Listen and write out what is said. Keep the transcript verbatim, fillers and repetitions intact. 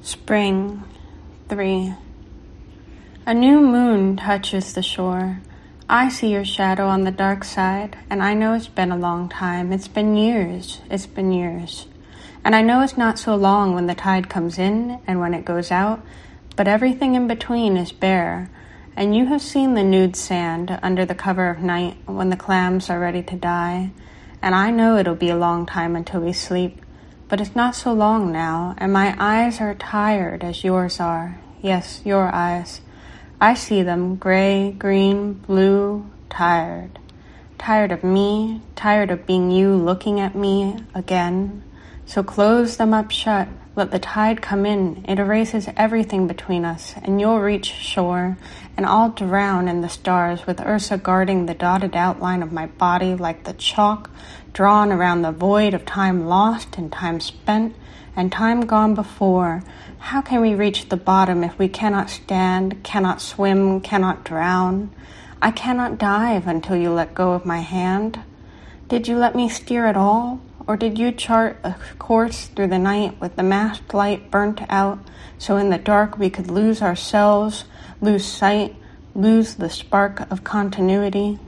Spring. three. A new moon touches the shore. I see your shadow on the dark side, and I know it's been a long time. It's been years. It's been years. And I know it's not so long when the tide comes in and when it goes out, but everything in between is bare. And you have seen the nude sand under the cover of night when the clams are ready to die. And I know it'll be a long time until we sleep, but it's not so long now, and my eyes are tired as yours are. Yes, your eyes. I see them, gray, green, blue, tired. Tired of me, tired of being you looking at me again. So close them up shut, let the tide come in. It erases everything between us, and you'll reach shore, and I'll drown in the stars with Ursa guarding the dotted outline of my body like the chalk drawn around the void of time lost and time spent and time gone before. How can we reach the bottom if we cannot stand, cannot swim, cannot drown? I cannot dive until you let go of my hand. Did you let me steer at all? Or did you chart a course through the night with the mast light burnt out, so in the dark we could lose ourselves, lose sight, lose the spark of continuity?